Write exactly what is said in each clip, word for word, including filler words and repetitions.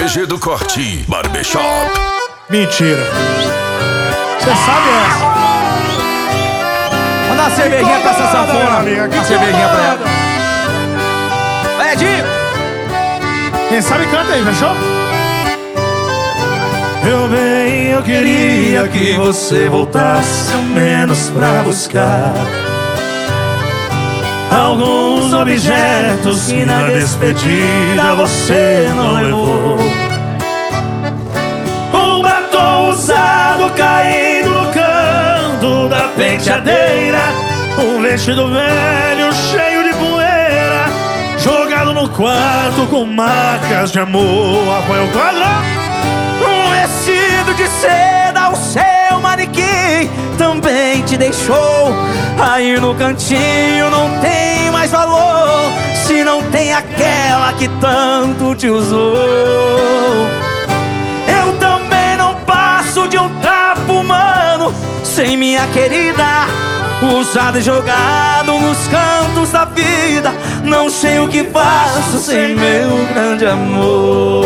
G G do Corte Barbershop. Mentira. Você sabe essa? Manda uma cervejinha pra essa sanfona. Uma cervejinha pra ela. Vai, Edinho. Quem sabe canta aí, fechou? Meu bem, eu queria que você voltasse ao menos pra buscar alguns objetos que na despedida você não levou. Um batom usado caído no canto da penteadeira, um vestido velho cheio de poeira jogado no quarto com marcas de amor. Rafael Quadro. Um vestido de seda, o seu manequim também te deixou. Aí no cantinho não tem mais valor, se não tem aquela que tanto te usou. Eu também não passo de um trapo humano sem minha querida, usado e jogado nos cantos da vida. Não sei o que faço sem meu grande amor.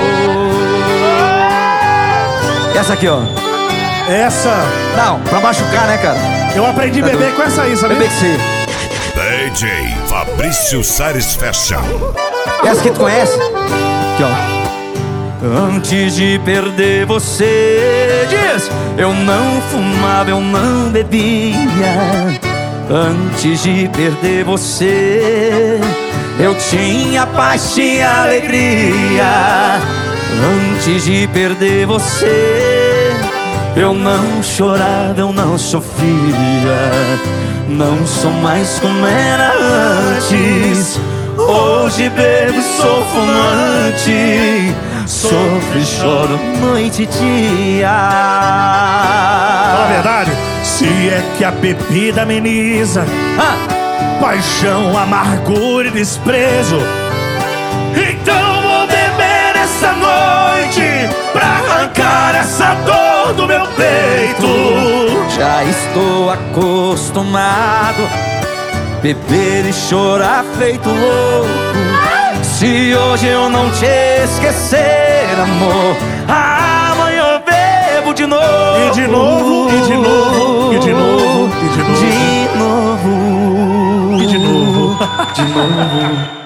E essa aqui, ó. Essa Não, pra machucar, né, cara? eu aprendi a beber com essa aí, sabe? Bebê que sim. D J Fabrício Sares Fashion. Essa que tu conhece? Aqui, ó. Antes de perder você, diz, eu não fumava, eu não bebia. Antes de perder você, eu tinha paz, tinha alegria. Antes de perder você, eu não chorava, eu não sofria. Não sou mais como era antes. Hoje bebo, sou fumante, sofro e choro noite e dia. Fala a verdade, se é que a bebida ameniza Ah, paixão, amargura e desprezo, então vou beber essa noite pra arrancar essa dor do meu peito. já estou acostumado beber e chorar feito louco. Se hoje eu não te esquecer, amor, amanhã eu bebo de novo. E de novo, e de novo, e de novo, e de novo, De novo, e de novo. de novo.